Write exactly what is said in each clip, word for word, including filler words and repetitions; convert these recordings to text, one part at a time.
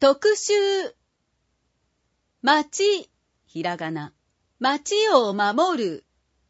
特集。町、ひらがな。町を守る。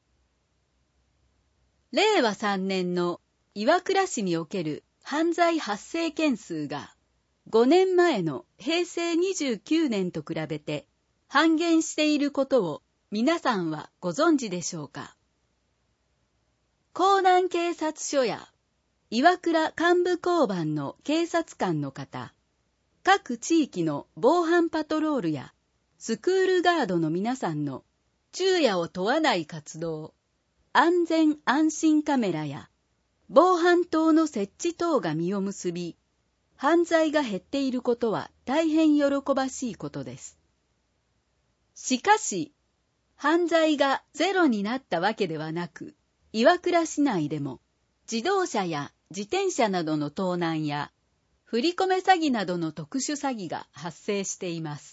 れいわさんねんの岩倉市における犯罪発生件数がごねんまえのへいせいにじゅうきゅうねんと比べて半減していることを皆さんはご存知でしょうか。江南警察署や岩倉幹部交番の警察官の方、各地域の防犯パトロールやスクールガードの皆さんの昼夜を問わない活動、安全安心カメラや防犯灯の設置等が実を結び、犯罪が減っていることは大変喜ばしいことです。しかし、犯罪がゼロになったわけではなく、岩倉市内でも自動車や自転車などの盗難や振り込め詐欺などの特殊詐欺が発生しています。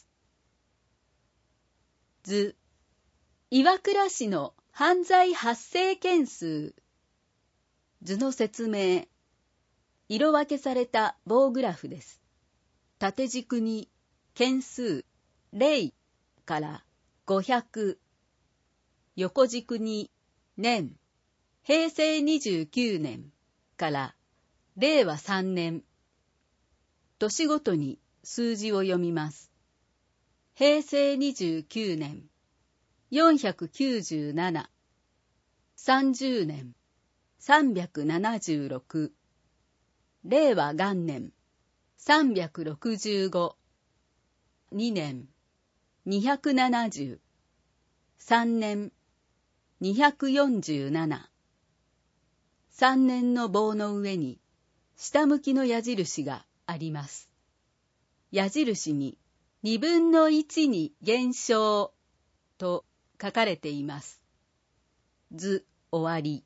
図、岩倉市の犯罪発生件数。図の説明。色分けされた棒グラフです。縦軸に件数れいからごひゃく、横軸に年、へいせいにじゅうきゅうねんかられいわさんねん、年ごとに数字を読みます。へいせいにじゅうきゅうねん、よんひゃくきゅうじゅうなな、さんじゅうねん、さんびゃくななじゅうろく、れいわ元年、さんびゃくろくじゅうご、にねん、にひゃくななじゅう、さんねん、にひゃくよんじゅうなな、さんねんの棒の上に下向きの矢印があります。矢印ににぶんのいちに減少と書かれています。図終わり。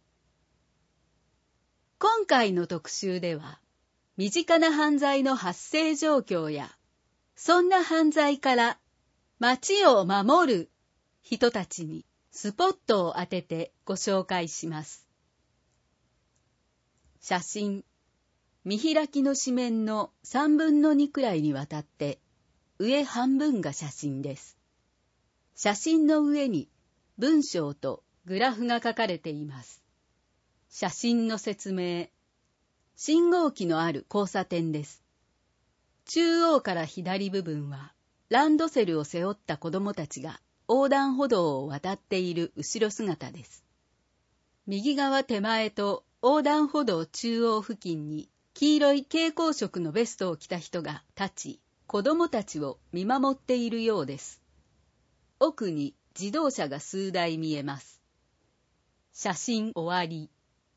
今回の特集では、身近な犯罪の発生状況や、そんな犯罪から町を守る人たちにスポットを当ててご紹介します。写真。見開きの紙面のさんぶんのにくらいにわたって、上半分が写真です。写真の上に文章とグラフが書かれています。写真の説明。信号機のある交差点です。中央から左部分は、ランドセルを背負った子供たちが横断歩道を渡っている後ろ姿です。右側手前と横断歩道中央付近に、黄色い蛍光色のベストを着た人が立ち、子供たちを見守っているようです。奥に自動車が数台見えます。写真終わり。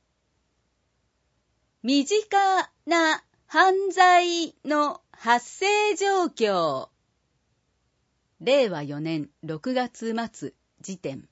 身近な犯罪の発生状況。れいわよねんろくがつまつ時点。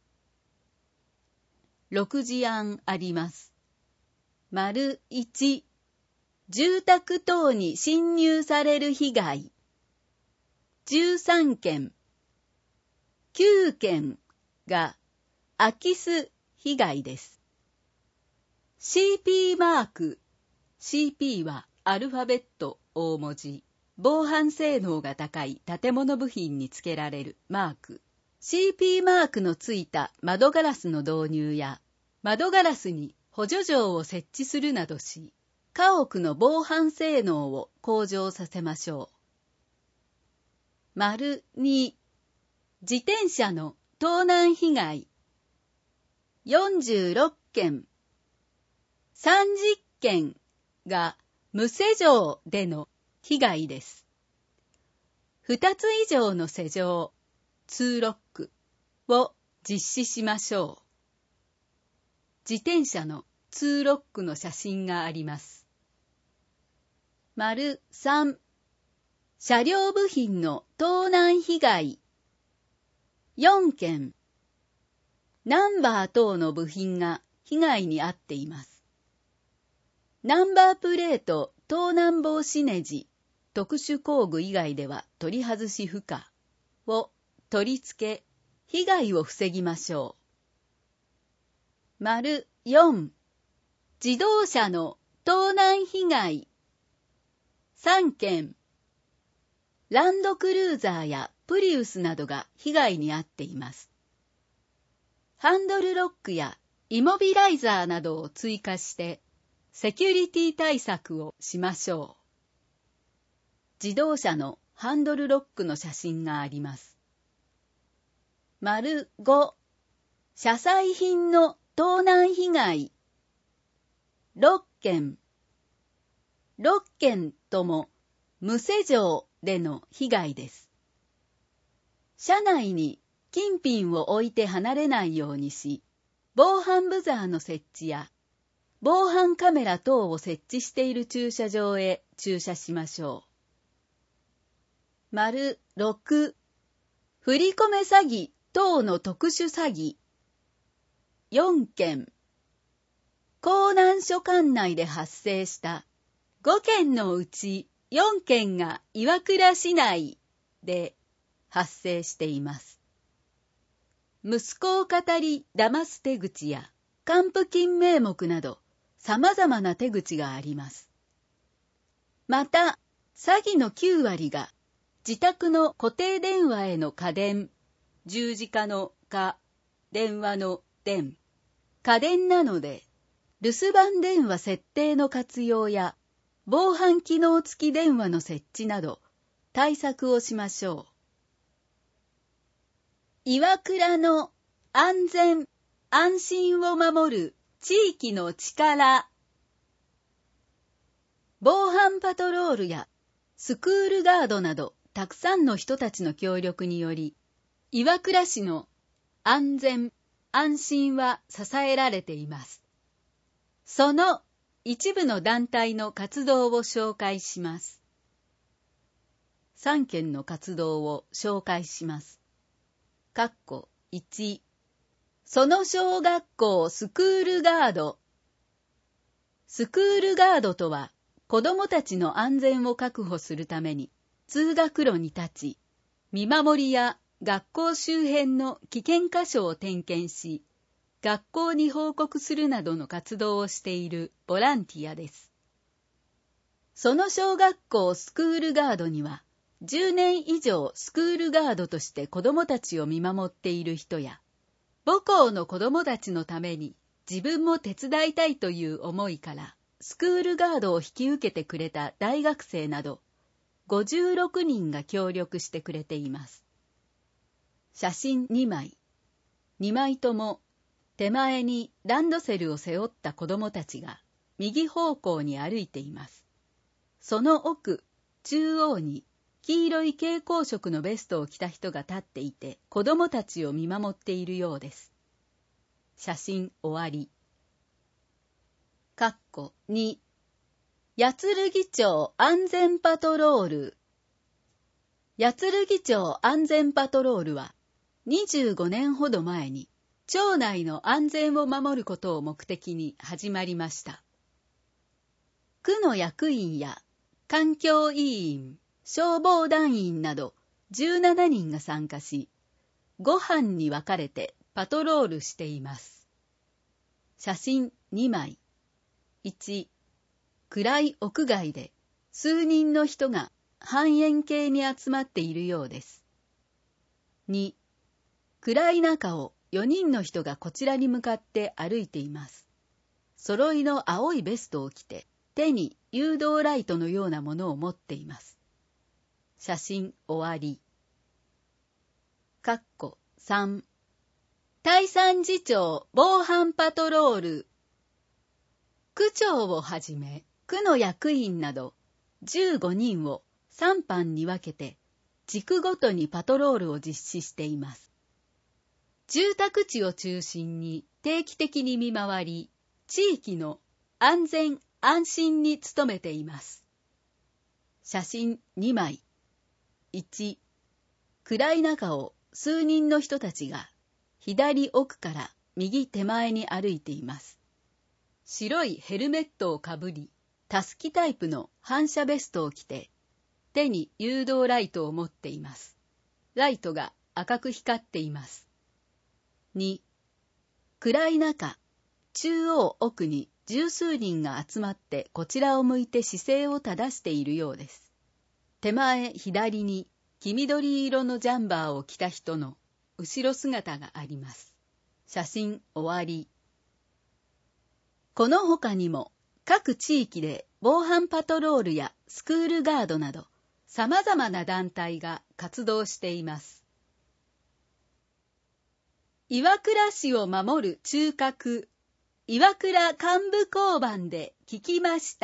ろくじあんあります。丸いち、住宅等に侵入される被害。じゅうさんけん。きゅうけんが空き巣被害です。シーピー マーク。シーピー はアルファベット大文字。防犯性能が高い建物部品につけられるマーク。シーピー マークのついた窓ガラスの導入や、窓ガラスに補助錠を設置するなどし、家屋の防犯性能を向上させましょう。丸に、自転車の盗難被害。よんじゅうろっけん。さんじゅっけんが無施錠での被害です。ふたつ以上の施錠、ツーロックを実施しましょう。自転車のツーロックの写真があります。丸さん、車両部品の盗難被害。よんけん。ナンバー等の部品が被害に遭っています。ナンバープレート盗難防止ネジ、特殊工具以外では取り外し不可を取り付け、被害を防ぎましょう。丸よん、自動車の盗難被害。さんけん。 ランドクルーザーやプリウスなどが被害に遭っています。ハンドルロックやイモビライザーなどを追加してセキュリティ対策をしましょう。自動車のハンドルロックの写真があります。丸ご、車載品の盗難被害。ろっけん。ろっけんとも無施錠での被害です。車内に金品を置いて離れないようにし、防犯ブザーの設置や防犯カメラ等を設置している駐車場へ駐車しましょう。丸ろく、振り込め詐欺等の特殊詐欺。よんけん。江南署管内で発生したごけんのうちよんけんが岩倉市内で発生しています。息子を語り騙す手口や還付金名目など様々な手口があります。また、詐欺のきゅうわりが自宅の固定電話への家電、十字架の架、電話の電、家電なので、留守番電話設定の活用や防犯機能付き電話の設置など対策をしましょう。岩倉の安全・安心を守る地域の力。防犯パトロールやスクールガードなどたくさんの人たちの協力により、岩倉市の安全・安心は支えられています。その一部の団体の活動を紹介します。さんけんの活動を紹介します。かっこいち、その小学校スクールガード。スクールガードとは、子どもたちの安全を確保するために通学路に立ち、見守りや学校周辺の危険箇所を点検し、学校に報告するなどの活動をしているボランティアです。その小学校スクールガードには、じゅうねん以上スクールガードとして子どもたちを見守っている人や、母校の子どもたちのために自分も手伝いたいという思いから、スクールガードを引き受けてくれた大学生など、ごじゅうろくにんが協力してくれています。写真にまい。にまいとも、手前にランドセルを背負った子どもたちが右方向に歩いています。その奥、中央に黄色い蛍光色のベストを着た人が立っていて、子どもたちを見守っているようです。写真終わり。かっこに、八剣町安全パトロール。八剣町安全パトロールは、にじゅうごねんほど前に、町内の安全を守ることを目的に始まりました。区の役員や環境委員、消防団員などじゅうななにんが参加し、ご班に分かれてパトロールしています。写真にまい。いち、暗い屋外で数人の人が半円形に集まっているようです。に、暗い中をよにんの人がこちらに向かって歩いています。揃いの青いベストを着て、手に誘導ライトのようなものを持っています。写真終わり。かっこさん、大山寺町防犯パトロール。区長をはじめ、区の役員などじゅうごにんをさん班に分けて、地区ごとにパトロールを実施しています。住宅地を中心に定期的に見回り、地域の安全・安心に努めています。写真にまい。いち、暗い中を数人の人たちが左奥から右手前に歩いています。白いヘルメットをかぶり、タスキタイプの反射ベストを着て、手に誘導ライトを持っています。ライトが赤く光っています。に、暗い中、中央奥に十数人が集まってこちらを向いて姿勢を正しているようです。 手前左に黄緑色のジャンバーを着た人の後ろ姿があります。写真終わり。この他にも各地域で防犯パトロールやスクールガードなど様々な団体が活動しています。岩倉市を守る中核、岩倉幹部交番で聞きました。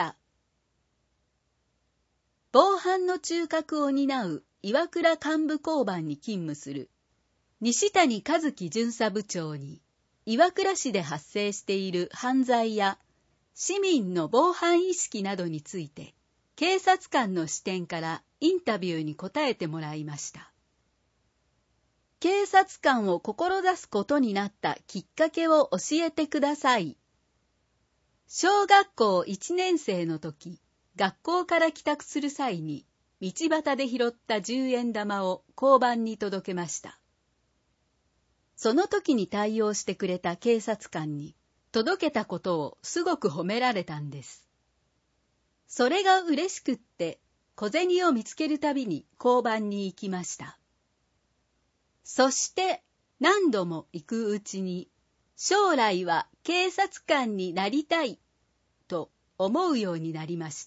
防犯の中核を担う岩倉幹部交番に勤務する西谷和樹巡査部長に、岩倉市で発生している犯罪や市民の防犯意識などについて、警察官の視点からインタビューに答えてもらいました。警察官を志すことになったきっかけを教えてください。小学校いちねん生の時、学校から帰宅する際に、道端で拾ったじゅうえん玉を交番に届けました。その時に対応してくれた警察官に、届けたことをすごく褒められたんです。それが嬉しくって、小銭を見つけるたびに交番に行きました。そして何度も行くうちに、将来は警察官になりたいと思うようになりました。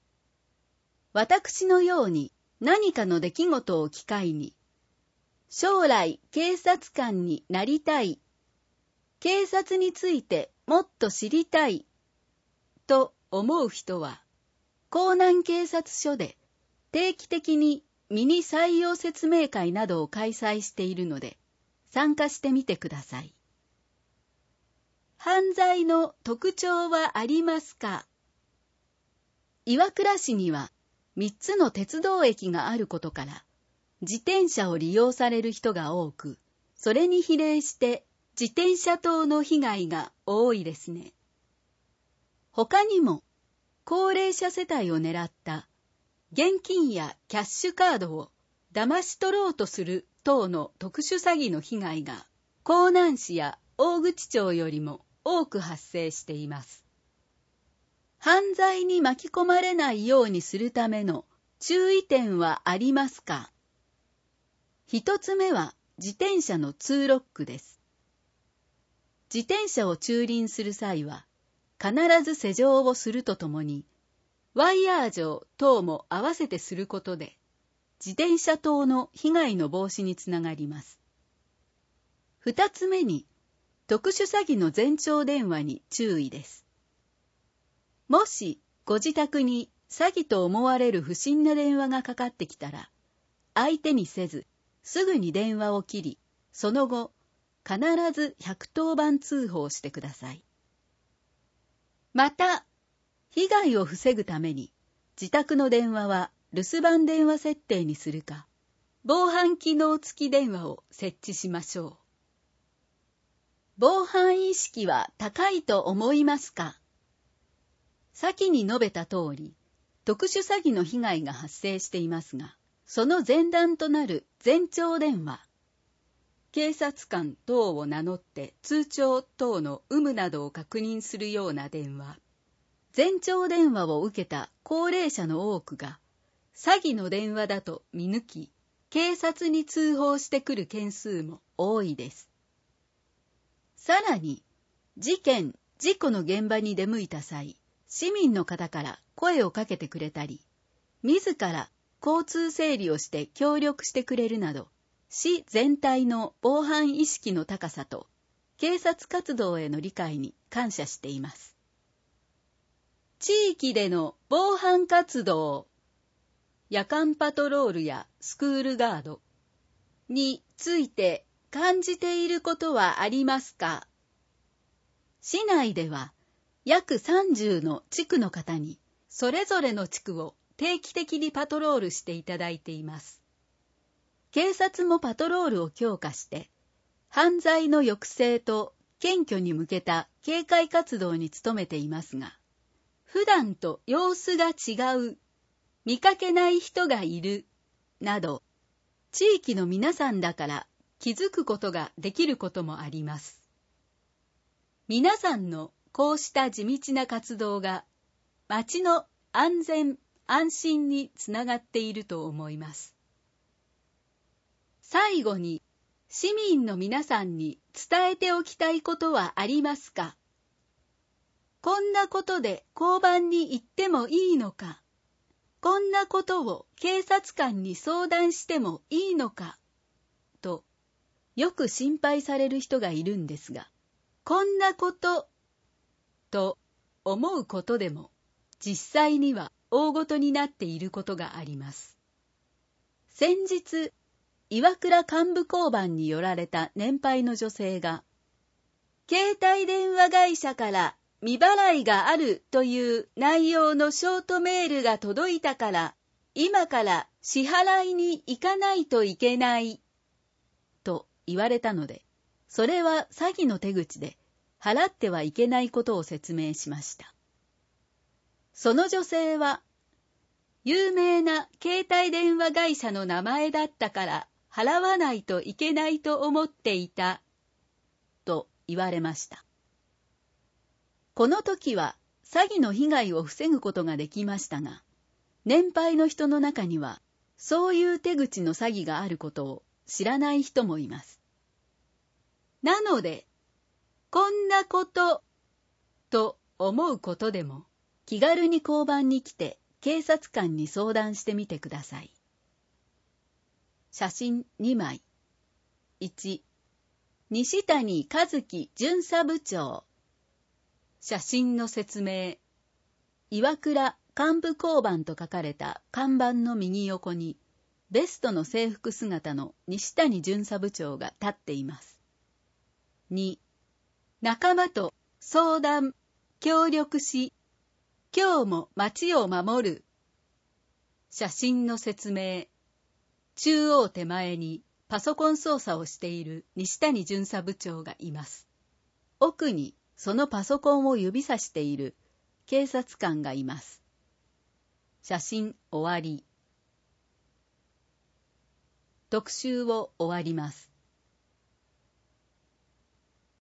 私のように何かの出来事を機会に、将来警察官になりたい、警察についてもっと知りたいと思う人は、江南警察署で定期的にミニ採用説明会などを開催しているので、参加してみてください。犯罪の特徴はありますか？岩倉市にはみっつの鉄道駅があることから、自転車を利用される人が多く、それに比例して自転車盗の被害が多いですね。他にも、高齢者世帯を狙った現金やキャッシュカードを騙し取ろうとする等の特殊詐欺の被害が江南市や大口町よりも多く発生しています。犯罪に巻き込まれないようにするための注意点はありますか？一つ目は自転車の通ロックです。自転車を駐輪する際は必ず施錠をするとともに、ワイヤー錠等も合わせてすることで、自転車盗の被害の防止につながります。二つ目に、特殊詐欺の前兆電話に注意です。もし、ご自宅に詐欺と思われる不審な電話がかかってきたら、相手にせず、すぐに電話を切り、その後、必ずひゃくとおばん通報してください。また、被害を防ぐために、自宅の電話は留守番電話設定にするか、防犯機能付き電話を設置しましょう。防犯意識は高いと思いますか？先に述べた通り、特殊詐欺の被害が発生していますが、その前段となる前兆電話、警察官等を名乗って通帳等の有無などを確認するような電話、前兆電話を受けた高齢者の多くが、詐欺の電話だと見抜き、警察に通報してくる件数も多いです。さらに、事件・事故の現場に出向いた際、市民の方から声をかけてくれたり、自ら交通整理をして協力してくれるなど、市全体の防犯意識の高さと、警察活動への理解に感謝しています。地域での防犯活動、夜間パトロールやスクールガードについて感じていることはありますか？市内では約さんじゅうの地区の方にそれぞれの地区を定期的にパトロールしていただいています。警察もパトロールを強化して犯罪の抑制と検挙に向けた警戒活動に努めていますが、普段と様子が違う、見かけない人がいる、など、地域の皆さんだから気づくことができることもあります。皆さんのこうした地道な活動が、町の安全・安心につながっていると思います。最後に、市民の皆さんに伝えておきたいことはありますか？こんなことで交番に行ってもいいのか？こんなことを警察官に相談してもいいのか？と、よく心配される人がいるんですが、こんなこと、と思うことでも、実際には大ごとになっていることがあります。先日、岩倉幹部交番に寄られた年配の女性が、携帯電話会社から未払いがあるという内容のショートメールが届いたから、今から支払いに行かないといけない、と言われたので、それは詐欺の手口で、払ってはいけないことを説明しました。その女性は、有名な携帯電話会社の名前だったから払わないといけないと思っていた、と言われました。この時は詐欺の被害を防ぐことができましたが、年配の人の中にはそういう手口の詐欺があることを知らない人もいます。なので、こんなことと思うことでも気軽に交番に来て警察官に相談してみてください。写真にまい。いち、西谷和樹巡査部長。写真の説明。岩倉幹部交番と書かれた看板の右横に、ベストの制服姿の西谷巡査部長が立っています。に、仲間と相談、協力し、今日も街を守る。写真の説明。中央手前にパソコン操作をしている西谷巡査部長がいます。奥にそのパソコンを指さしている警察官がいます。写真終わり。特集を終わります。